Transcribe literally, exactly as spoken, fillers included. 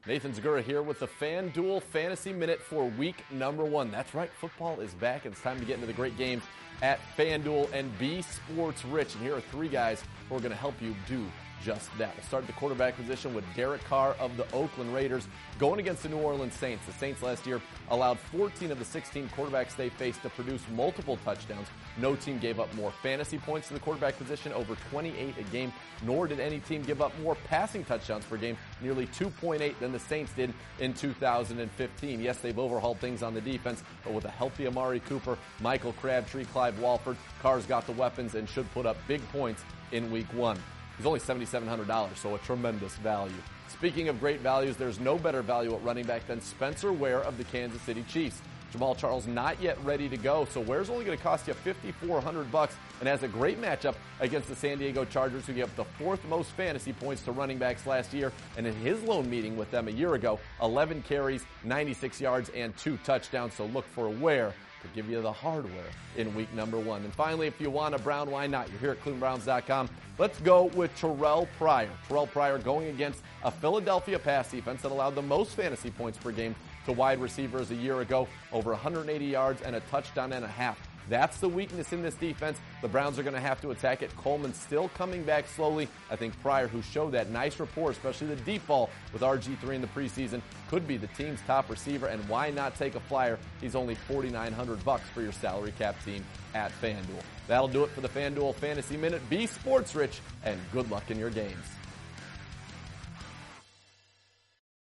Nathan Zagura here with the FanDuel Fantasy Minute for week number one. That's right, football is back, and it's time to get into the great games at FanDuel and be sports rich. And here are three guys who are going to help you do just that. We'll start at the quarterback position with Derek Carr of the Oakland Raiders going against the New Orleans Saints. The Saints last year allowed fourteen of the sixteen quarterbacks they faced to produce multiple touchdowns. No team gave up more fantasy points to the quarterback position, over twenty-eight a game, nor did any team give up more passing touchdowns per game, nearly two point eight than the Saints did in two thousand fifteen. Yes, they've overhauled things on the defense, but with a healthy Amari Cooper, Michael Crabtree, Clive Walford, Carr's got the weapons and should put up big points in week one. He's only seven thousand seven hundred dollars, so a tremendous value. Speaking of great values, there's no better value at running back than Spencer Ware of the Kansas City Chiefs. Jamal Charles not yet ready to go, so Ware's only going to cost you fifty-four hundred bucks and has a great matchup against the San Diego Chargers, who gave up the fourth most fantasy points to running backs last year. And in his lone meeting with them a year ago, eleven carries, ninety-six yards, and two touchdowns. So look for Ware to give you the hardware in week number one. And finally, if you want a Brown, why not? You're here at Cleveland Browns dot com. Let's go with Terrell Pryor. Terrell Pryor going against a Philadelphia pass defense that allowed the most fantasy points per game to wide receivers a year ago, over one hundred eighty yards and a touchdown and a half. That's the weakness in this defense. The Browns are going to have to attack it. Coleman still coming back slowly. I think Pryor, who showed that nice rapport, especially the deep ball with R G three in the preseason, could be the team's top receiver. And why not take a flyer? He's only forty-nine hundred bucks for your salary cap team at FanDuel. That'll do it for the FanDuel Fantasy Minute. Be sports rich and good luck in your games.